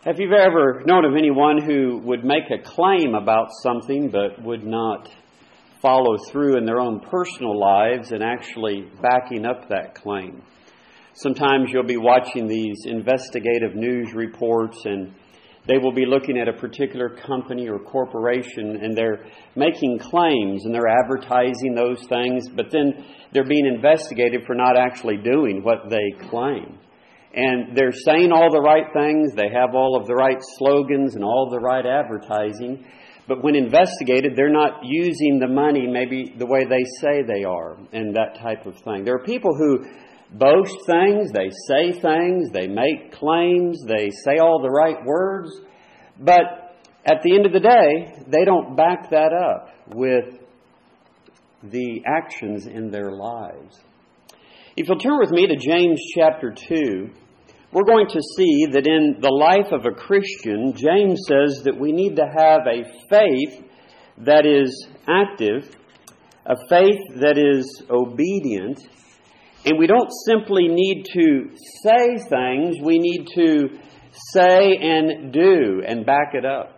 Have you ever known of anyone who would make a claim about something but would not follow through in their own personal lives and actually backing up that claim? Sometimes you'll be watching these investigative news reports and they will be looking at a particular company or corporation and they're making claims and they're advertising those things, but then they're being investigated for not actually doing what they claim. And they're saying all the right things, they have all of the right slogans and all of the right advertising, but when investigated, they're not using the money maybe the way they say they are, and that type of thing. There are people who boast things, they say things, they make claims, they say all the right words, but at the end of the day, they don't back that up with the actions in their lives. If you'll turn with me to James chapter 2, we're going to see that in the life of a Christian, James says that we need to have a faith that is active, a faith that is obedient, and we don't simply need to say things, we need to say and do and back it up.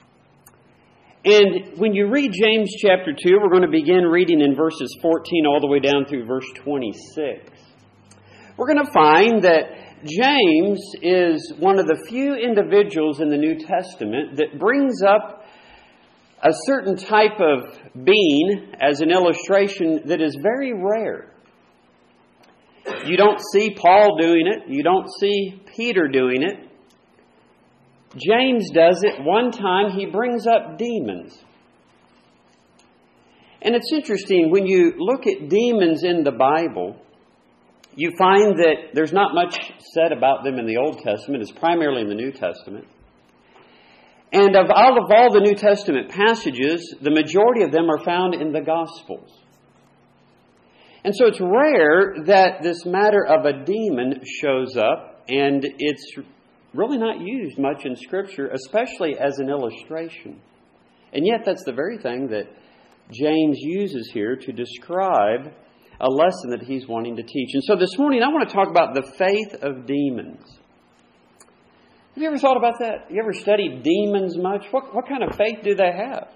And when you read James chapter 2, we're going to begin reading in verses 14 all the way down through verse 26. We're going to find that James is one of the few individuals in the New Testament that brings up a certain type of being as an illustration that is very rare. You don't see Paul doing it. You don't see Peter doing it. James does it. One time he brings up demons. And it's interesting, when you look at demons in the Bible, you find that there's not much said about them in the Old Testament. It's primarily in the New Testament. And of all the New Testament passages, the majority of them are found in the Gospels. And so it's rare that this matter of a demon shows up, and it's really not used much in Scripture, especially as an illustration. And yet that's the very thing that James uses here to describe a lesson that he's wanting to teach. And so this morning I want to talk about the faith of demons. Have you ever thought about that? You ever studied demons much? What kind of faith do they have?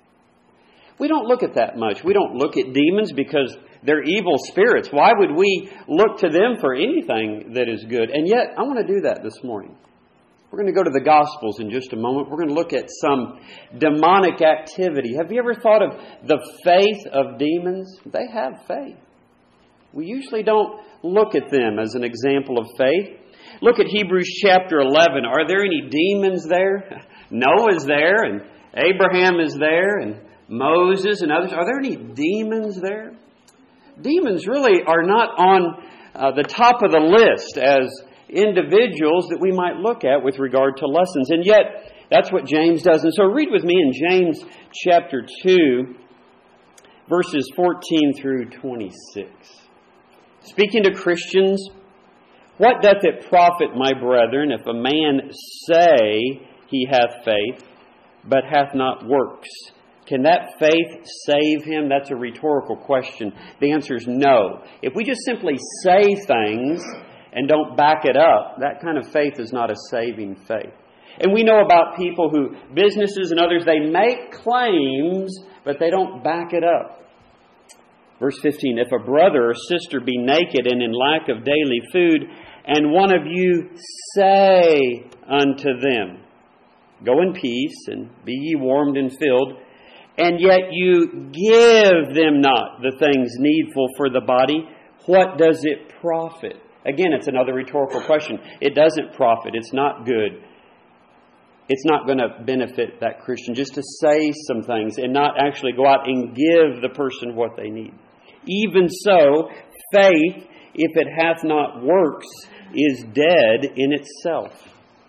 We don't look at that much. We don't look at demons because they're evil spirits. Why would we look to them for anything that is good? And yet I want to do that this morning. We're going to go to the Gospels in just a moment. We're going to look at some demonic activity. Have you ever thought of the faith of demons? They have faith. We usually don't look at them as an example of faith. Look at Hebrews chapter 11. Are there any demons there? Noah's there, and Abraham is there, and Moses and others. Are there any demons there? Demons really are not on the top of the list as individuals that we might look at with regard to lessons. And yet, that's what James does. And so read with me in James chapter 2, verses 14 through 26. Speaking to Christians, what doth it profit, my brethren, if a man say he hath faith, but hath not works? Can that faith save him? That's a rhetorical question. The answer is no. If we just simply say things and don't back it up, that kind of faith is not a saving faith. And we know about people who, businesses and others, they make claims, but they don't back it up. Verse 15, if a brother or sister be naked and in lack of daily food, and one of you say unto them, go in peace, and be ye warmed and filled, and yet you give them not the things needful for the body, what does it profit? Again, it's another rhetorical question. It doesn't profit. It's not good. It's not going to benefit that Christian just to say some things and not actually go out and give the person what they need. Even so, faith, if it hath not works, is dead in itself.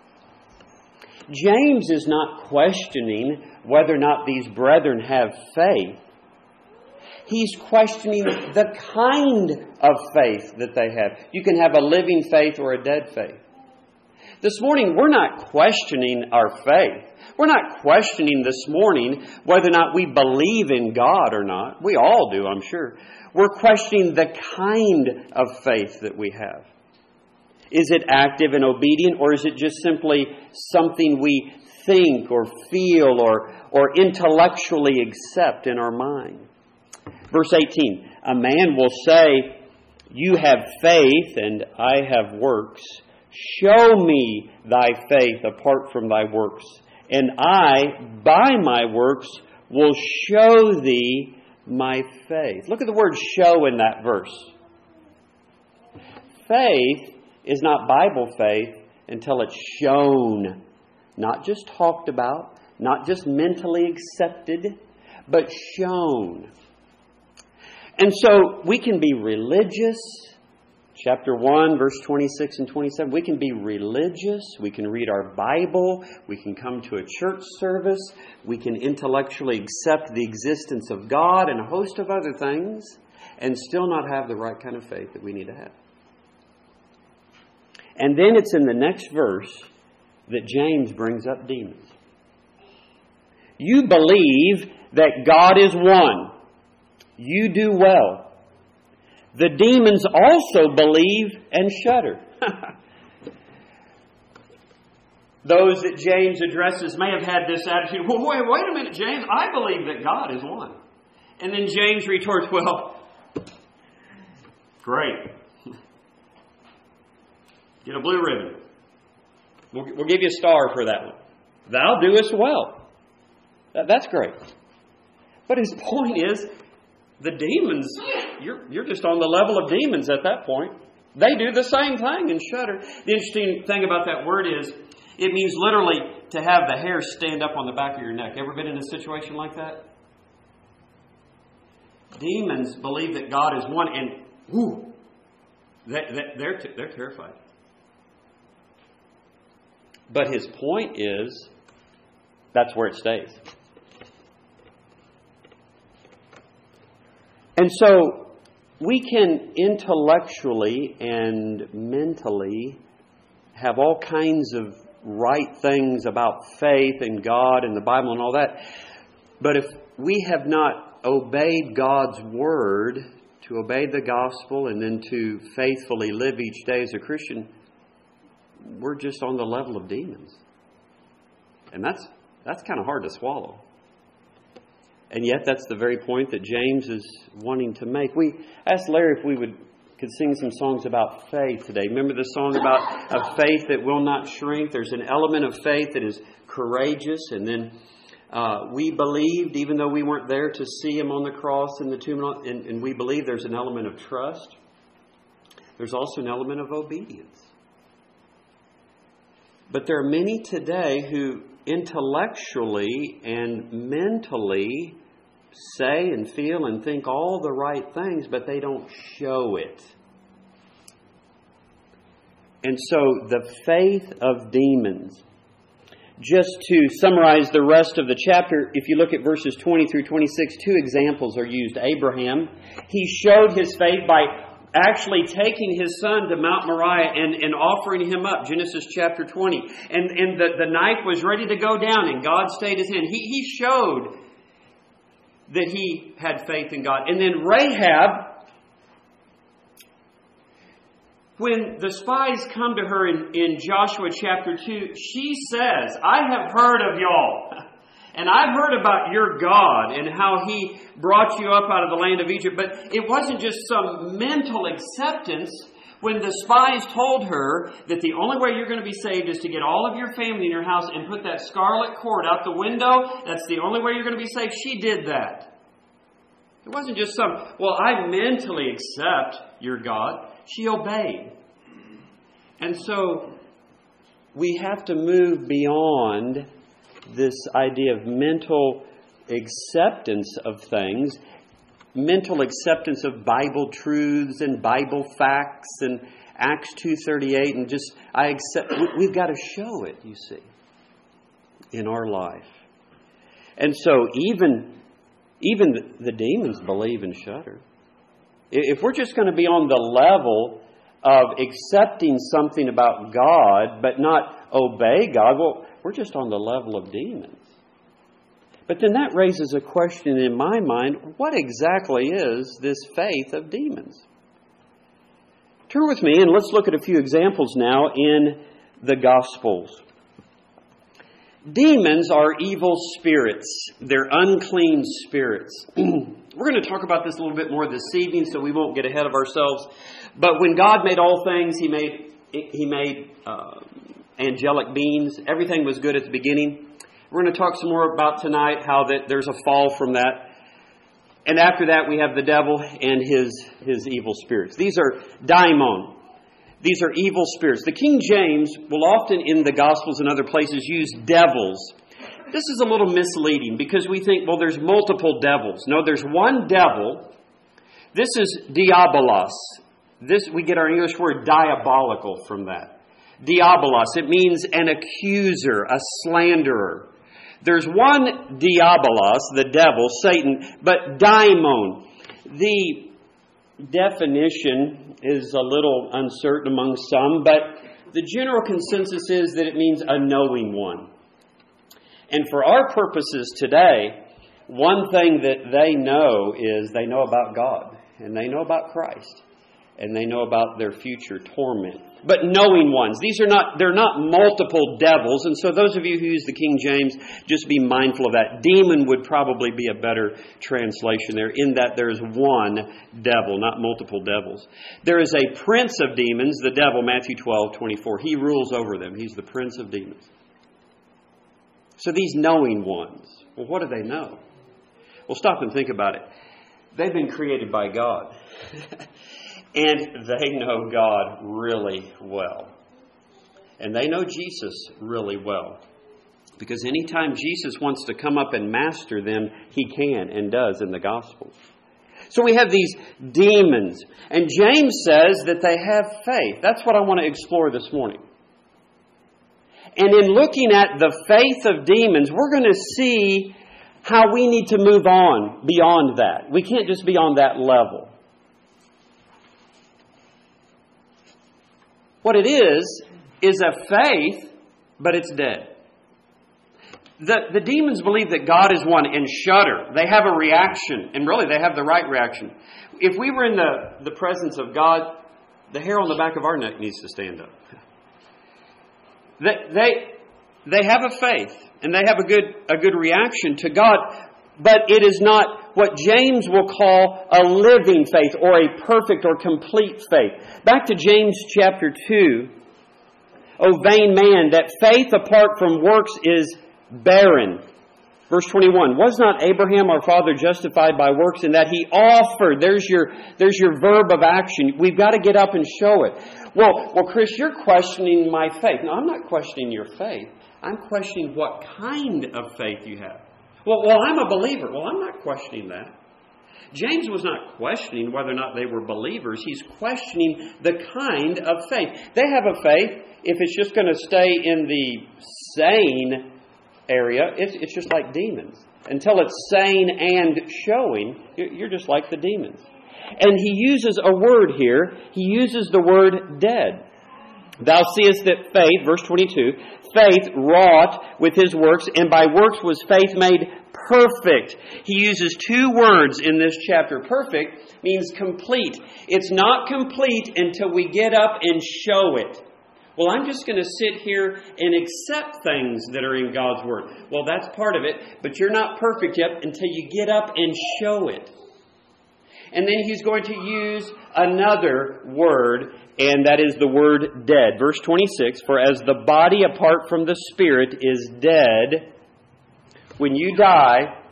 James is not questioning whether or not these brethren have faith. He's questioning the kind of faith that they have. You can have a living faith or a dead faith. This morning, we're not questioning our faith. We're not questioning this morning whether or not we believe in God or not. We all do, I'm sure. We're questioning the kind of faith that we have. Is it active and obedient, or is it just simply something we think or feel or intellectually accept in our mind? Verse 18, a man will say, you have faith and I have works. Show me thy faith apart from thy works, and I, by my works, will show thee my faith. Look at the word show in that verse. Faith is not Bible faith until it's shown. Not just talked about, not just mentally accepted, but shown. And so we can be religious. Chapter 1, verse 26 and 27. We can be religious. We can read our Bible. We can come to a church service. We can intellectually accept the existence of God and a host of other things and still not have the right kind of faith that we need to have. And then it's in the next verse that James brings up demons. You believe that God is one. You do well. The demons also believe and shudder. Those that James addresses may have had this attitude, well, wait a minute, James, I believe that God is one. And then James retorts, well, great. Get a blue ribbon. We'll give you a star for that one. Thou doest well. That's great. But his point is, the demons, you're just on the level of demons at that point. They do the same thing and shudder. The interesting thing about that word is, it means literally to have the hair stand up on the back of your neck. Ever been in a situation like that? Demons believe that God is one, and they're terrified. But his point is, that's where it stays. And so we can intellectually and mentally have all kinds of right things about faith and God and the Bible and all that. But if we have not obeyed God's Word, to obey the gospel and then to faithfully live each day as a Christian, we're just on the level of demons. And that's kind of hard to swallow. And yet that's the very point that James is wanting to make. We asked Larry if we could sing some songs about faith today. Remember the song about a faith that will not shrink? There's an element of faith that is courageous. And then we believed, even though we weren't there to see Him on the cross and the tomb, and we believe there's an element of trust. There's also an element of obedience. But there are many today who intellectually and mentally say and feel and think all the right things, but they don't show it. And so the faith of demons. Just to summarize the rest of the chapter, if you look at verses 20 through 26, two examples are used. Abraham, he showed his faith by actually taking his son to Mount Moriah and offering him up, Genesis chapter 20. And the knife was ready to go down and God stayed his hand. He showed that he had faith in God. And then Rahab, when the spies come to her in Joshua chapter 2, she says, I have heard of y'all. And I've heard about your God and how He brought you up out of the land of Egypt. But it wasn't just some mental acceptance when the spies told her that the only way you're going to be saved is to get all of your family in your house and put that scarlet cord out the window. That's the only way you're going to be saved. She did that. It wasn't just I mentally accept your God. She obeyed. And so we have to move beyond this idea of mental acceptance of things, mental acceptance of Bible truths and Bible facts and Acts 2:38, and just I accept. We've got to show it, you see, in our life. And so even the demons believe and shudder. If we're just going to be on the level of accepting something about God but not obey God, well, we're just on the level of demons. But then that raises a question in my mind, what exactly is this faith of demons? Turn with me and let's look at a few examples now in the Gospels. Demons are evil spirits. They're unclean spirits. We're going to talk about this a little bit more this evening, so we won't get ahead of ourselves. But when God made all things, He made angelic beings. Everything was good at the beginning. We're going to talk some more about tonight how that there's a fall from that. And after that, we have the devil and his evil spirits. These are daimon. These are evil spirits. The King James will often in the Gospels and other places use devils. This is a little misleading because we think, well, there's multiple devils. No, there's one devil. This is diabolos. We get our English word diabolical from that. Diabolos. It means an accuser, a slanderer. There's one diabolos, the devil, Satan, but daimon. The definition is a little uncertain among some, but the general consensus is that it means a knowing one. And for our purposes today, one thing that they know is they know about God, and they know about Christ, and they know about their future torment. But knowing ones. They're not multiple devils. And so those of you who use the King James, just be mindful of that. Demon would probably be a better translation there, in that there's one devil, not multiple devils. There is a prince of demons, the devil, Matthew 12:24. He rules over them. He's the prince of demons. So these knowing ones, well, what do they know? Well, stop and think about it. They've been created by God. And they know God really well. And they know Jesus really well. Because anytime Jesus wants to come up and master them, He can and does in the Gospels. So we have these demons. And James says that they have faith. That's what I want to explore this morning. And in looking at the faith of demons, we're going to see how we need to move on beyond that. We can't just be on that level. What it is a faith, but it's dead. The demons believe that God is one and shudder. They have a reaction, and really they have the right reaction. If we were in the presence of God, the hair on the back of our neck needs to stand up. They have a faith, and they have a good reaction to God, but it is not what James will call a living faith or a perfect or complete faith. Back to James chapter 2. O vain man, that faith apart from works is barren. Verse 21. Was not Abraham our father justified by works in that he offered? There's your verb of action. We've got to get up and show it. Well, Chris, you're questioning my faith. No, I'm not questioning your faith. I'm questioning what kind of faith you have. Well, I'm a believer. Well, I'm not questioning that. James was not questioning whether or not they were believers. He's questioning the kind of faith. They have a faith, if it's just going to stay in the sane area, it's just like demons. Until it's sane and showing, you're just like the demons. And he uses a word here. He uses the word dead. Thou seest that faith, verse 22, faith wrought with his works, and by works was faith made perfect. He uses two words in this chapter. Perfect means complete. It's not complete until we get up and show it. Well, I'm just going to sit here and accept things that are in God's Word. Well, that's part of it, but you're not perfect yet until you get up and show it. And then he's going to use another word, and that is the word dead. Verse 26, for as the body apart from the spirit is dead, when you die,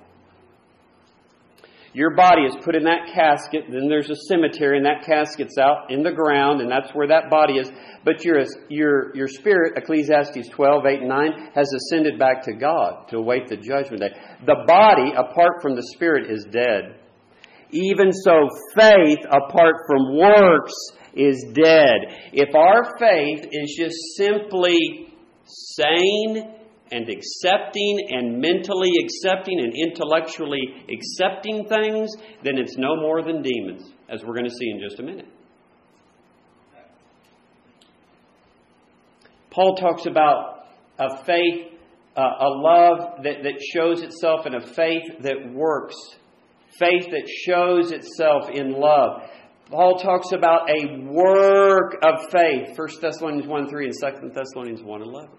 your body is put in that casket, then there's a cemetery, and that casket's out in the ground, and that's where that body is. But your spirit, Ecclesiastes 12, 8, and 9, has ascended back to God to await the judgment day. The body, apart from the spirit, is dead. Even so, faith apart from works is dead. If our faith is just simply sane and accepting and mentally accepting and intellectually accepting things, then it's no more than demons, as we're going to see in just a minute. Paul talks about a faith, a love that shows itself in a faith that works. Faith that shows itself in love. Paul talks about a work of faith. 1 Thessalonians 1:3 and 2 Thessalonians 1:11.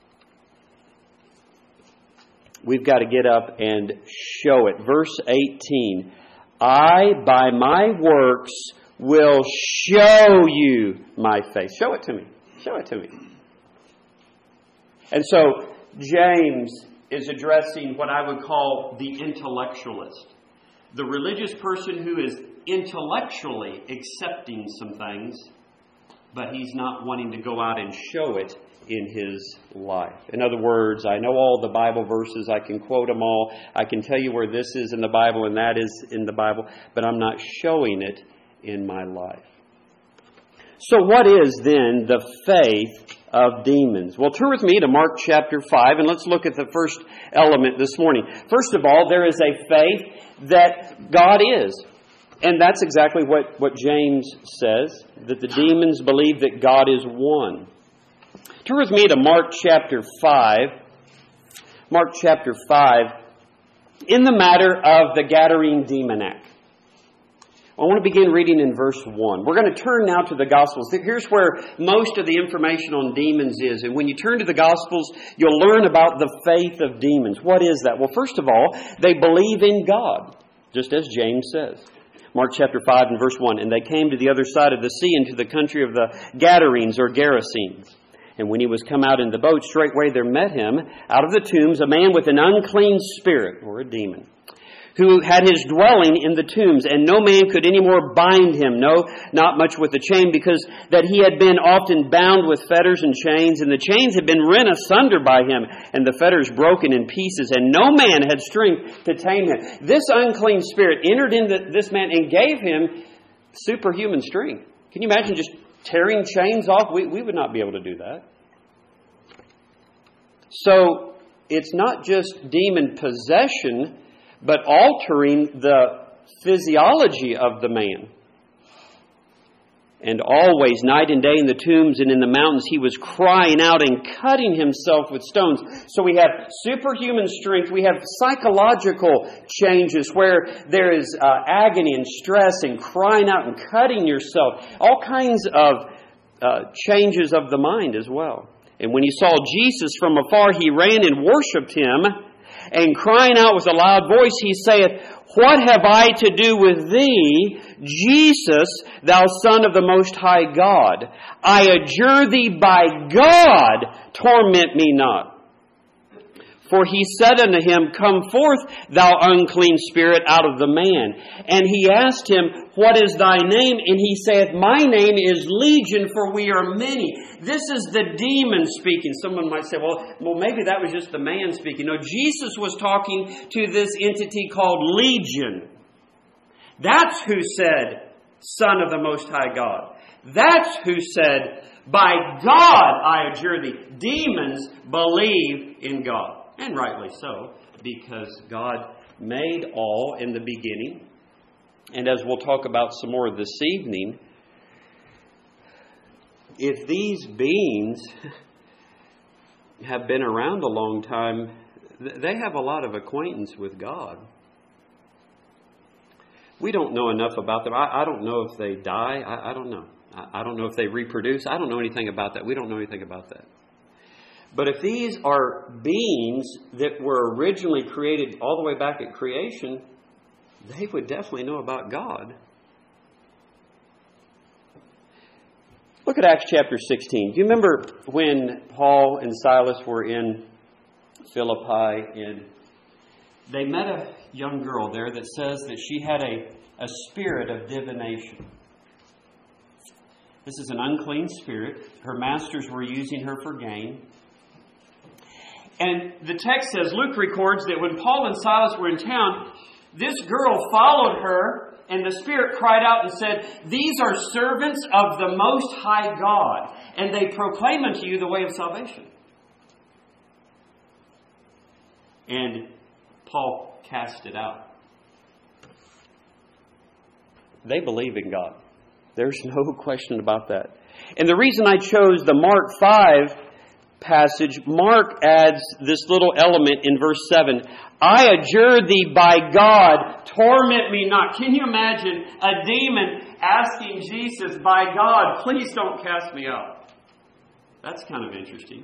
We've got to get up and show it. Verse 18. I, by my works, will show you my faith. Show it to me. Show it to me. And so, James is addressing what I would call the intellectualist. The religious person who is intellectually accepting some things, but he's not wanting to go out and show it in his life. In other words, I know all the Bible verses, I can quote them all, I can tell you where this is in the Bible and that is in the Bible, but I'm not showing it in my life. So what is then the faith of demons? Well, turn with me to Mark chapter 5 and let's look at the first element this morning. First of all, there is a faith that God is. And that's exactly what James says, that the demons believe that God is one. Turn with me to Mark chapter 5. Mark chapter 5, in the matter of the Gadarene demoniac. I want to begin reading in verse 1. We're going to turn now to the Gospels. Here's where most of the information on demons is. And when you turn to the Gospels, you'll learn about the faith of demons. What is that? Well, first of all, they believe in God, just as James says. Mark chapter 5 and verse 1. And they came to the other side of the sea into the country of the Gadarenes or Gerasenes. And when he was come out in the boat, straightway there met him out of the tombs a man with an unclean spirit, or a demon, who had his dwelling in the tombs, and no man could any more bind him, no, not much with a chain, because that he had been often bound with fetters and chains, and the chains had been rent asunder by him, and the fetters broken in pieces, and no man had strength to tame him. This unclean spirit entered into this man and gave him superhuman strength. Can you imagine just tearing chains off? We would not be able to do that. So it's not just demon possession, but altering the physiology of the man. And always, night and day, in the tombs and in the mountains, he was crying out and cutting himself with stones. So we have superhuman strength. We have psychological changes where there is agony and stress and crying out and cutting yourself. All kinds of changes of the mind as well. And when he saw Jesus from afar, he ran and worshipped him. And crying out with a loud voice, he saith, What have I to do with thee, Jesus, thou Son of the Most High God? I adjure thee by God, torment me not. For he said unto him, Come forth, thou unclean spirit, out of the man. And he asked him, What is thy name? And he saith, My name is Legion, for we are many. This is the demon speaking. Someone might say, well, maybe that was just the man speaking. No, Jesus was talking to this entity called Legion. That's who said, Son of the Most High God. That's who said, By God I adjure thee. Demons believe in God. And rightly so, because God made all in the beginning. And as we'll talk about some more this evening, if these beings have been around a long time, they have a lot of acquaintance with God. We don't know enough about them. I don't know if they die. I don't know. I don't know if they reproduce. I don't know anything about that. We don't know anything about that. But if these are beings that were originally created all the way back at creation, they would definitely know about God. Look at Acts chapter 16. Do you remember when Paul and Silas were in Philippi and they met a young girl there that says that she had a spirit of divination? This is an unclean spirit. Her masters were using her for gain. And the text says, Luke records that when Paul and Silas were in town, this girl followed her, and the Spirit cried out and said, These are servants of the Most High God, and they proclaim unto you the way of salvation. And Paul cast it out. They believe in God. There's no question about that. And the reason I chose the Mark 5 passage, Mark adds this little element in verse 7. I adjure thee by God, torment me not. Can you imagine a demon asking Jesus, by God, please don't cast me out? That's kind of interesting.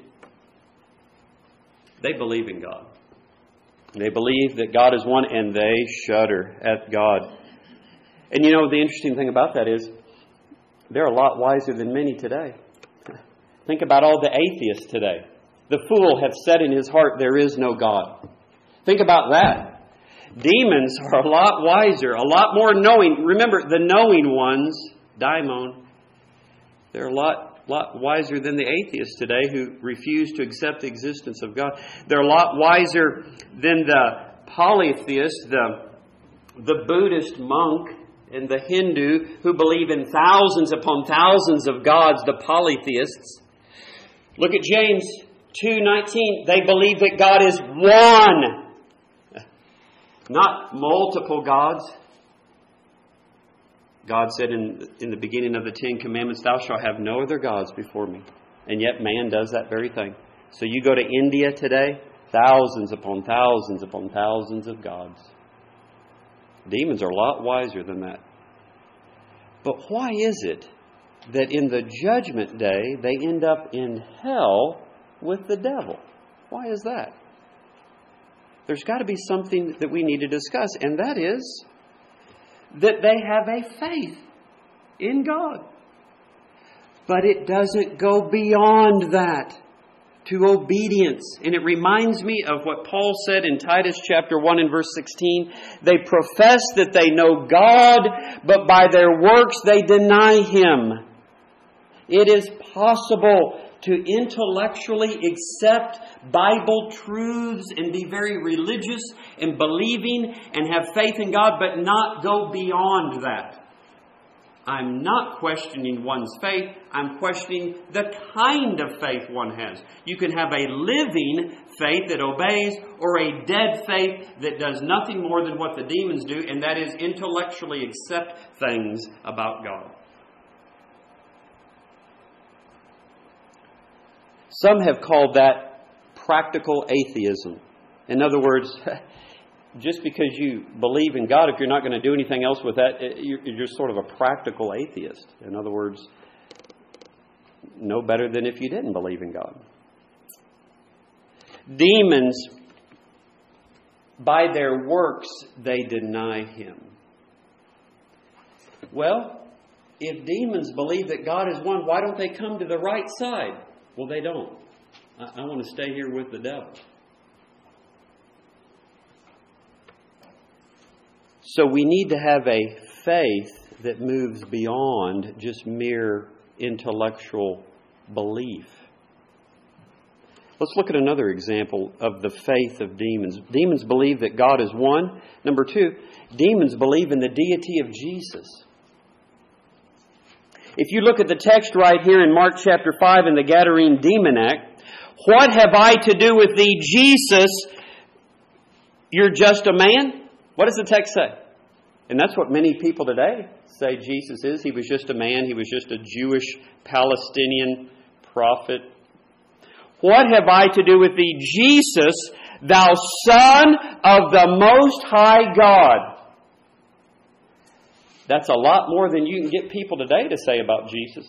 They believe in God. They believe that God is one, and they shudder at God. And you know, the interesting thing about that is, they're a lot wiser than many today. Think about all the atheists today. The fool hath said in his heart, there is no God. Think about that. Demons are a lot wiser, a lot more knowing. Remember, the knowing ones, daimon, they're a lot wiser than the atheists today who refuse to accept the existence of God. They're a lot wiser than the polytheist, the Buddhist monk, and the Hindu who believe in thousands upon thousands of gods, the polytheists. Look at James 2:19. They believe that God is one, not multiple gods. God said in the beginning of the Ten Commandments, thou shalt have no other gods before me. And yet man does that very thing. So you go to India today, thousands upon thousands upon thousands of gods. Demons are a lot wiser than that. But why is it that in the judgment day they end up in hell with the devil? Why is that? There's got to be something that we need to discuss, and that is that they have a faith in God. But it doesn't go beyond that to obedience. And it reminds me of what Paul said in Titus chapter 1 and verse 16. They profess that they know God, but by their works they deny Him. It is possible to intellectually accept Bible truths and be very religious and believing and have faith in God, but not go beyond that. I'm not questioning one's faith. I'm questioning the kind of faith one has. You can have a living faith that obeys, or a dead faith that does nothing more than what the demons do, and that is intellectually accept things about God. Some have called that practical atheism. In other words, just because you believe in God, if you're not going to do anything else with that, you're just sort of a practical atheist. In other words, no better than if you didn't believe in God. Demons, by their works, they deny Him. Well, if demons believe that God is one, why don't they come to the right side? Well, they don't. I want to stay here with the devil. So we need to have a faith that moves beyond just mere intellectual belief. Let's look at another example of the faith of demons. Demons believe that God is one. Number two, demons believe in the deity of Jesus. If you look at the text right here in Mark chapter 5 in the Gadarene demoniac, what have I to do with thee, Jesus? You're just a man? What does the text say? And that's what many people today say Jesus is. He was just a man. He was just a Jewish Palestinian prophet. What have I to do with thee, Jesus, thou Son of the Most High God? That's a lot more than you can get people today to say about Jesus.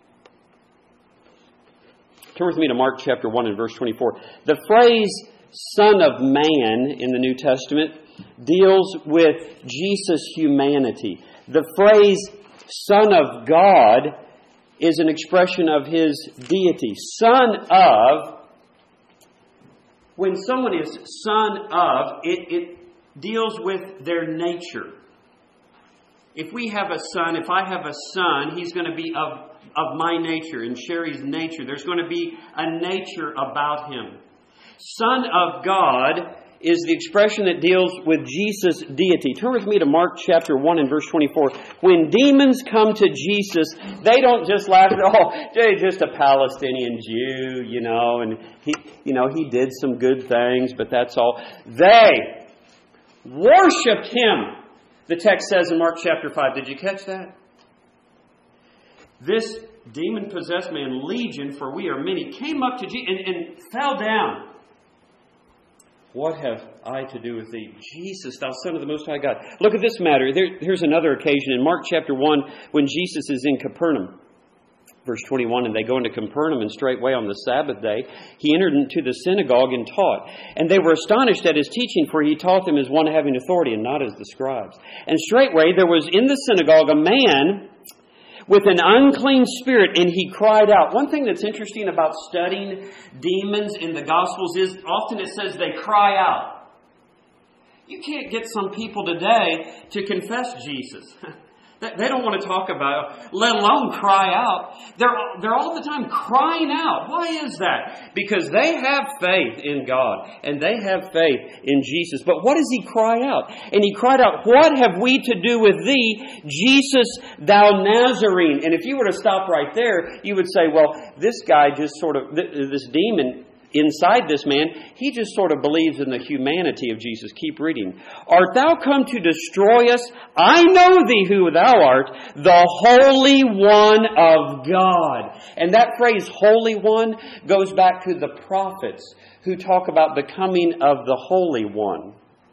Turn with me to Mark chapter 1 and verse 24. The phrase Son of Man in the New Testament deals with Jesus' humanity. The phrase Son of God is an expression of His deity. Son of, when someone is son of, it deals with their nature. If we have a son, if I have a son, he's going to be of my nature, and Sherry's nature. There's going to be a nature about him. Son of God is the expression that deals with Jesus' deity. Turn with me to Mark chapter 1 and verse 24. When demons come to Jesus, they don't just laugh at, oh, he's just a Palestinian Jew, and he did some good things, but that's all. They worshiped Him. The text says in Mark chapter 5, did you catch that? This demon-possessed man, legion, for we are many, came up to Jesus and fell down. What have I to do with thee, Jesus, thou Son of the Most High God? Look at this matter. Here's another occasion in Mark chapter 1 when Jesus is in Capernaum. Verse 21, and they go into Capernaum, and straightway on the Sabbath day, he entered into the synagogue and taught. And they were astonished at his teaching, for he taught them as one having authority, and not as the scribes. And straightway there was in the synagogue a man with an unclean spirit, and he cried out. One thing that's interesting about studying demons in the Gospels is often it says they cry out. You can't get some people today to confess Jesus. They don't want to talk about it, let alone cry out. They're all the time crying out. Why is that? Because they have faith in God and they have faith in Jesus. But what does he cry out? And he cried out, what have we to do with thee, Jesus, thou Nazarene? And if you were to stop right there, you would say, well, this guy just sort of, this demon inside this man, he just sort of believes in the humanity of Jesus. Keep reading. Art thou come to destroy us? I know thee who thou art, the Holy One of God. And that phrase, Holy One, goes back to the prophets who talk about the coming of the Holy One.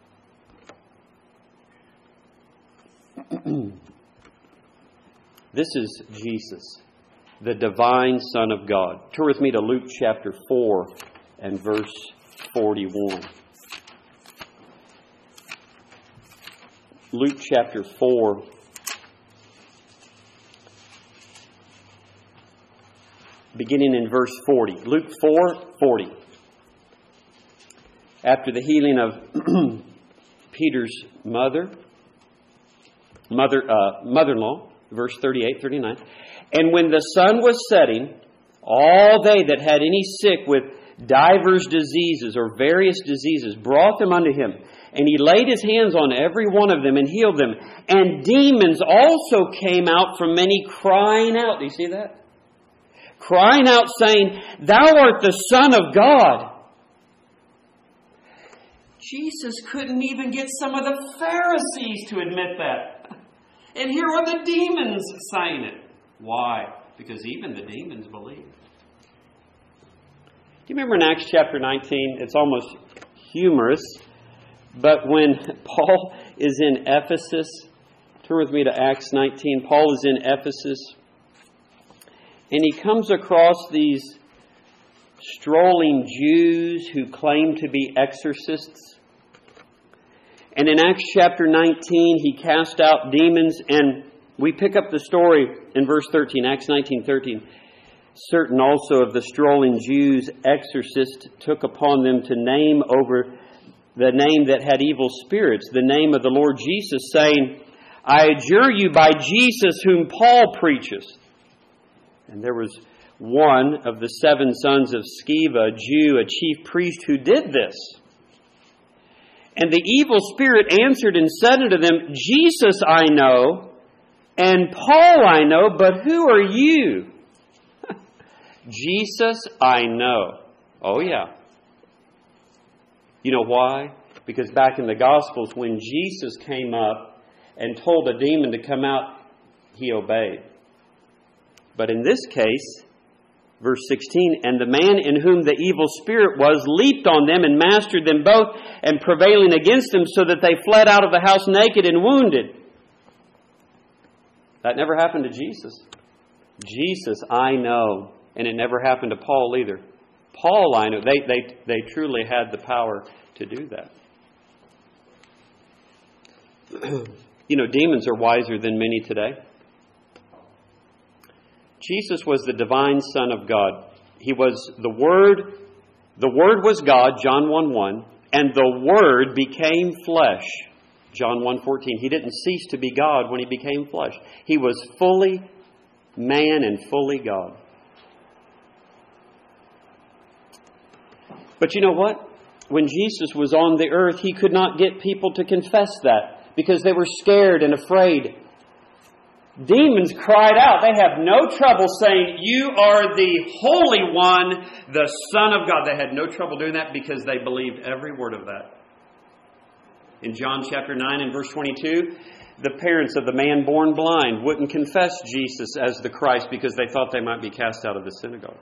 This is Jesus, the divine Son of God. Turn with me to Luke chapter 4 and verse 41. Luke chapter 4. Beginning in verse 40. Luke 4:40. After the healing of Peter's mother-in-law, verse 38, 39. And when the sun was setting, all they that had any sick with divers diseases or various diseases brought them unto him. And he laid his hands on every one of them and healed them. And demons also came out from many, crying out. Do you see that? Crying out, saying, Thou art the Son of God. Jesus couldn't even get some of the Pharisees to admit that. And here are the demons saying it. Why? Because even the demons believe. Do you remember in Acts chapter 19? It's almost humorous. But when Paul is in Ephesus, turn with me to Acts 19. Paul is in Ephesus. And he comes across these strolling Jews who claim to be exorcists. And in Acts chapter 19, he cast out demons. And we pick up the story in verse 13, Acts 19:13. Certain also of the strolling Jews, exorcists, took upon them to name over the name that had evil spirits, the name of the Lord Jesus, saying, I adjure you by Jesus whom Paul preacheth. And there was one of the 7 sons of Sceva, a Jew, a chief priest, who did this. And the evil spirit answered and said unto them, Jesus I know, and Paul I know, but who are you? Jesus I know. Oh yeah. You know why? Because back in the Gospels, when Jesus came up and told a demon to come out, he obeyed. But in this case, verse 16, and the man in whom the evil spirit was leaped on them and mastered them both, and prevailing against them, so that they fled out of the house naked and wounded. That never happened to Jesus. Jesus, I know. And it never happened to Paul either. Paul, I know. They truly had the power to do that. You know, demons are wiser than many today. Jesus was the divine Son of God. He was the Word. The Word was God, John 1:1. And the Word became flesh, John 1:14. He didn't cease to be God when he became flesh. He was fully man and fully God. But you know what? When Jesus was on the earth, he could not get people to confess that because they were scared and afraid. Demons cried out. They have no trouble saying, You are the Holy One, the Son of God. They had no trouble doing that because they believed every word of that. In John chapter 9 and verse 22, the parents of the man born blind wouldn't confess Jesus as the Christ because they thought they might be cast out of the synagogue.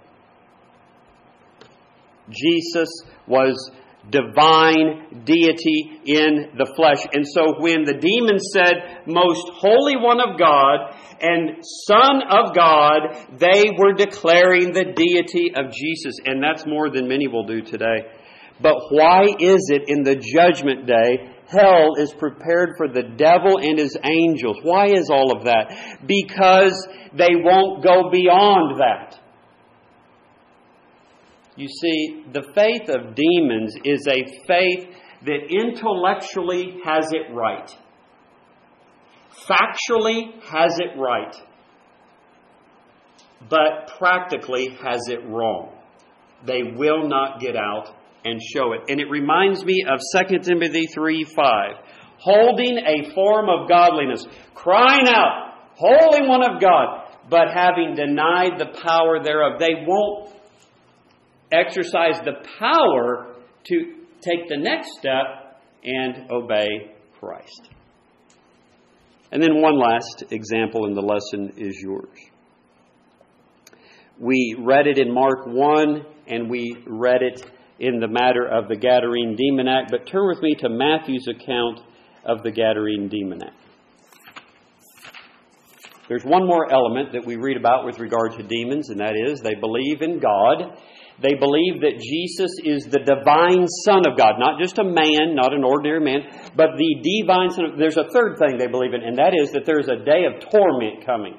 Jesus was divine deity in the flesh. And so when the demons said, "Most Holy One of God and Son of God," they were declaring the deity of Jesus. And that's more than many will do today. But why is it in the judgment day, hell is prepared for the devil and his angels? Why is all of that? Because they won't go beyond that. You see, the faith of demons is a faith that intellectually has it right, factually has it right, but practically has it wrong. They will not get out and show it. And it reminds me of 2 Timothy 3:5. Holding a form of godliness, crying out, "Holy One of God," but having denied the power thereof. They won't exercise the power to take the next step and obey Christ. And then one last example, and the lesson is yours. We read it in Mark 1, and we read it in the matter of the Gadarene demoniac. But turn with me to Matthew's account of the Gadarene demoniac. There's one more element that we read about with regard to demons, and that is they believe in God. They believe that Jesus is the divine Son of God, not just a man, not an ordinary man, but the divine Son of God. There's a third thing they believe in, and that is that there's a day of torment coming.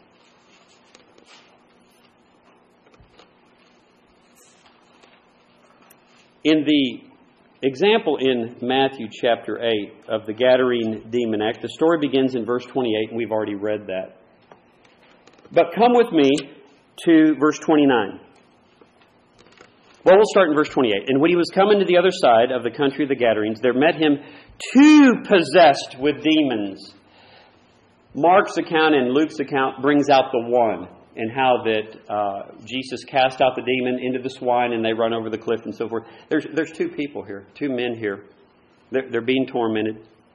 In the example in Matthew chapter 8 of the Gadarene demoniac, the story begins in verse 28, and we've already read that. But come with me to verse 29. Well, we'll start in verse 28. "And when he was coming to the other side of the country of the Gadarenes, there met him 2 possessed with demons." Mark's account and Luke's account brings out the one, and how that Jesus cast out the demon into the swine and they run over the cliff and so forth. There's 2 people here, 2 men here. They're being tormented.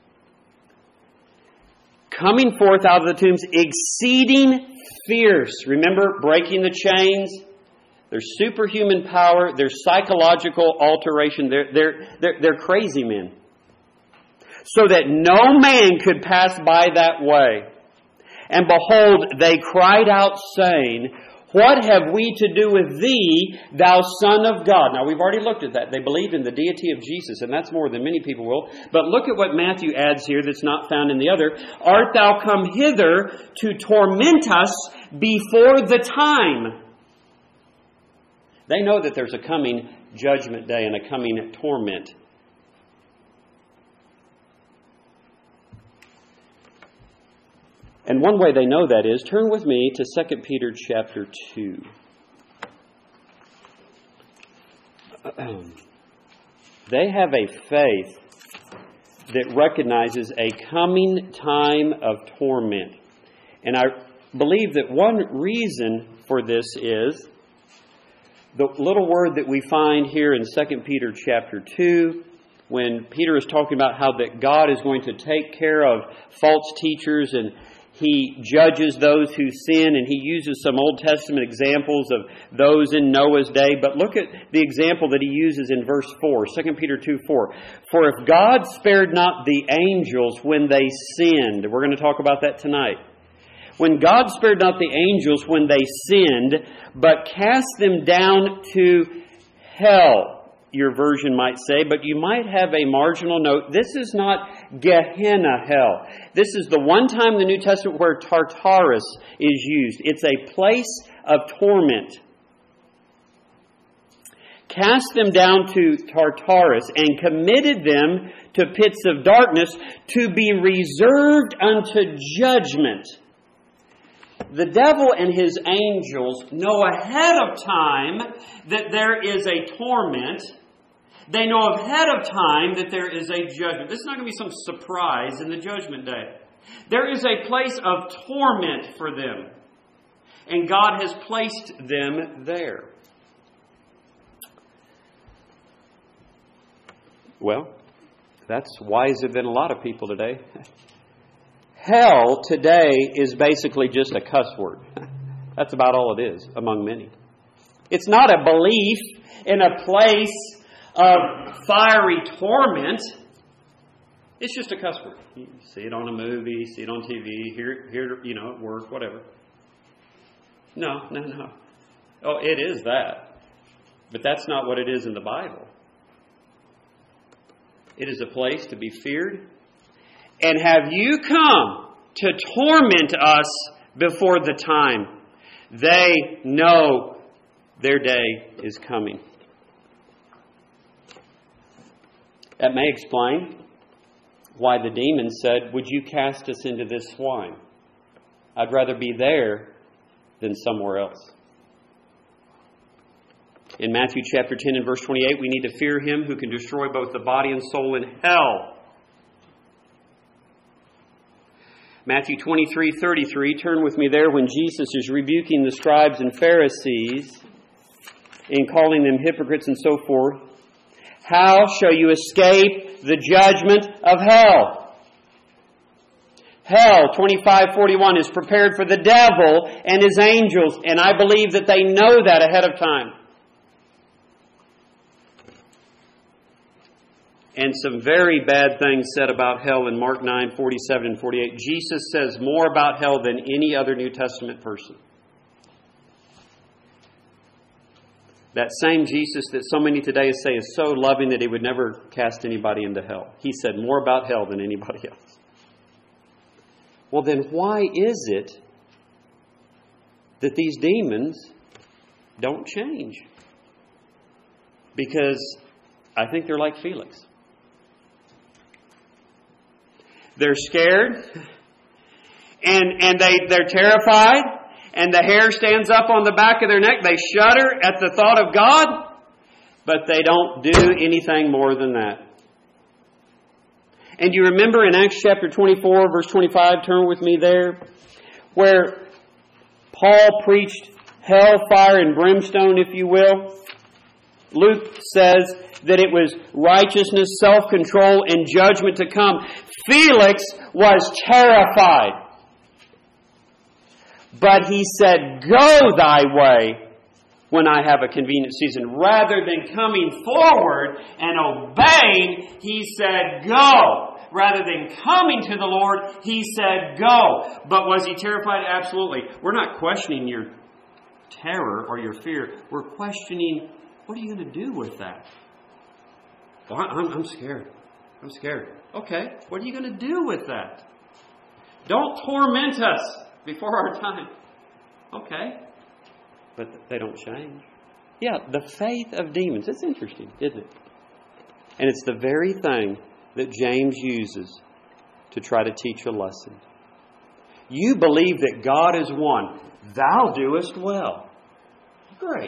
"Coming forth out of the tombs, exceeding fierce." Remember, breaking the chains. There's superhuman power. There's psychological alteration. They're crazy men. "So that no man could pass by that way. And behold, they cried out, saying, What have we to do with thee, thou Son of God?" Now, we've already looked at that. They believed in the deity of Jesus, and that's more than many people will. But look at what Matthew adds here that's not found in the other. "Art thou come hither to torment us before the time?" They know that there's a coming judgment day and a coming torment. And one way they know that is, turn with me to 2 Peter chapter 2. They have a faith that recognizes a coming time of torment. And I believe that one reason for this is the little word that we find here in 2 Peter chapter 2, when Peter is talking about how that God is going to take care of false teachers and He judges those who sin, and He uses some Old Testament examples of those in Noah's day. But look at the example that He uses in verse 4, 2 Peter 2:4. "For if God spared not the angels when they sinned," we're going to talk about that tonight. "When God spared not the angels when they sinned, but cast them down to hell," your version might say, but you might have a marginal note. This is not Gehenna hell. This is the one time in the New Testament where Tartarus is used. It's a place of torment. "Cast them down to Tartarus and committed them to pits of darkness to be reserved unto judgment." The devil and his angels know ahead of time that there is a torment. They know ahead of time that there is a judgment. This is not going to be some surprise in the judgment day. There is a place of torment for them. And God has placed them there. Well, that's wiser than a lot of people today. hell today is basically just a cuss word. That's about all it is among many. It's not a belief in a place of fiery torment. It's just a cuss word. You see it on a movie, see it on TV, hear at work, whatever. No. Oh, it is that. But that's not what it is in the Bible. It is a place to be feared. And have you come to torment us before the time? They know their day is coming. That may explain why the demons said, would you cast us into this swine? I'd rather be there than somewhere else. In Matthew chapter 10 and verse 28, we need to fear Him who can destroy both the body and soul in hell. Matthew 23:33, turn with me there when Jesus is rebuking the scribes and Pharisees and calling them hypocrites and so forth. How shall you escape the judgment of hell? Hell, 25:41, is prepared for the devil and his angels, and I believe that they know that ahead of time. And some very bad things said about hell in Mark 9:47 and 48. Jesus says more about hell than any other New Testament person. That same Jesus that so many today say is so loving that He would never cast anybody into hell. He said more about hell than anybody else. Well, then why is it that these demons don't change? Because I think they're like Felix. They're scared, and they're terrified, and the hair stands up on the back of their neck. They shudder at the thought of God, but they don't do anything more than that. And you remember in Acts chapter 24, verse 25, turn with me there, where Paul preached hell, fire, and brimstone, if you will. Luke says that it was righteousness, self-control, and judgment to come. Felix was terrified. But he said, go thy way when I have a convenient season. Rather than coming forward and obeying, he said, go. Rather than coming to the Lord, he said, go. But was he terrified? Absolutely. We're not questioning your terror or your fear. We're questioning, what are you going to do with that? Well, I'm scared. I'm scared. Okay, what are you going to do with that? Don't torment us before our time. Okay, but they don't change. Yeah, the faith of demons. It's interesting, isn't it? And it's the very thing that James uses to try to teach a lesson. You believe that God is one. Thou doest well. Great.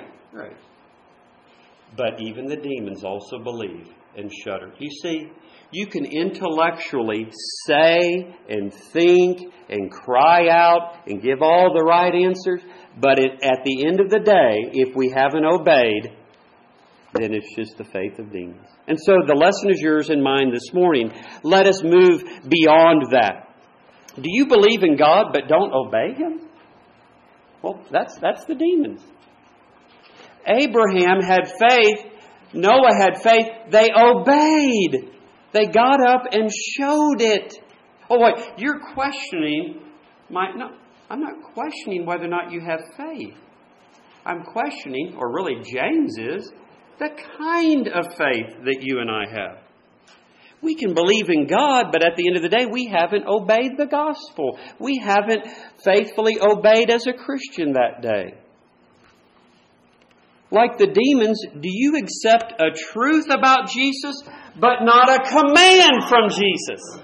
But even the demons also believe and shudder. You see, you can intellectually say and think and cry out and give all the right answers, but at the end of the day, if we haven't obeyed, then it's just the faith of demons. And so the lesson is yours and mine this morning. Let us move beyond that. Do you believe in God but don't obey Him? Well, that's the demons. Abraham had faith. Noah had faith. They obeyed. They got up and showed it. Oh, wait, you're questioning I'm not questioning whether or not you have faith. I'm questioning, or really James is, the kind of faith that you and I have. We can believe in God, but at the end of the day, we haven't obeyed the gospel. We haven't faithfully obeyed as a Christian that day. Like the demons, do you accept a truth about Jesus, but not a command from Jesus?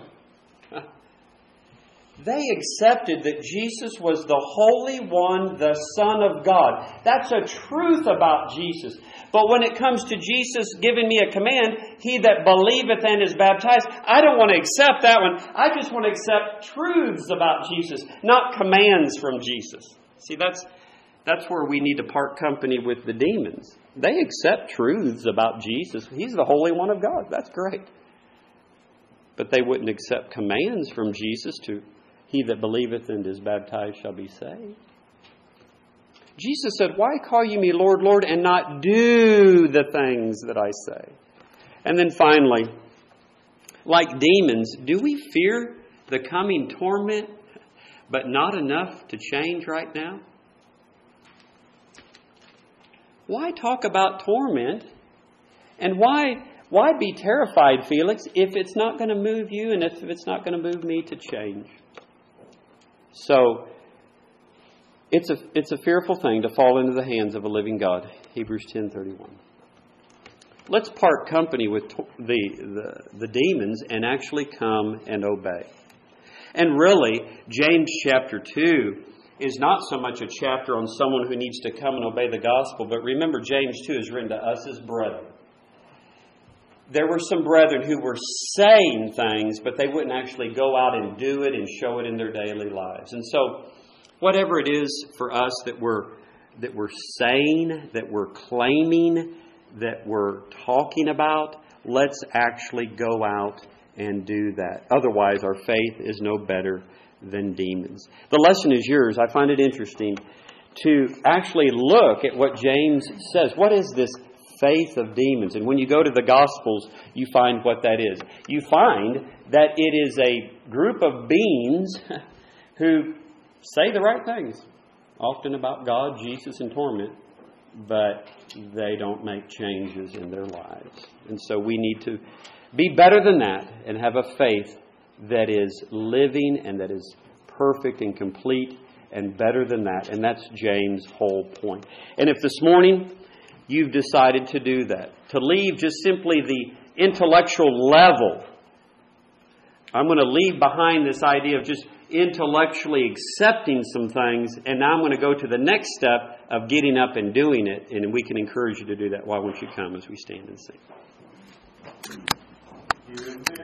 They accepted that Jesus was the Holy One, the Son of God. That's a truth about Jesus. But when it comes to Jesus giving me a command, he that believeth and is baptized, I don't want to accept that one. I just want to accept truths about Jesus, not commands from Jesus. See, that's where we need to part company with the demons. They accept truths about Jesus. He's the Holy One of God. That's great. But they wouldn't accept commands from Jesus to he that believeth and is baptized shall be saved. Jesus said, why call ye me Lord, Lord, and not do the things that I say? And then finally, like demons, do we fear the coming torment, but not enough to change right now? Why talk about torment? And why be terrified, Felix, if it's not going to move you and if it's not going to move me to change? So, it's a fearful thing to fall into the hands of a living God. Hebrews 10:31. Let's part company with the demons and actually come and obey. And really, James chapter 2 is not so much a chapter on someone who needs to come and obey the gospel, but remember, James 2 is written to us as brethren. There were some brethren who were saying things, but they wouldn't actually go out and do it and show it in their daily lives. And so, whatever it is for us that we're saying, that we're claiming, that we're talking about, let's actually go out and do that. Otherwise, our faith is no better than demons. The lesson is yours. I find it interesting to actually look at what James says. What is this faith of demons? And when you go to the Gospels, you find what that is. You find that it is a group of beings who say the right things, often about God, Jesus, and torment, but they don't make changes in their lives. And so we need to be better than that and have a faith that is living and that is perfect and complete and better than that. And that's James' whole point. And if this morning you've decided to do that, to leave just simply the intellectual level, I'm going to leave behind this idea of just intellectually accepting some things, and now I'm going to go to the next step of getting up and doing it. And we can encourage you to do that. Why won't you come as we stand and sing?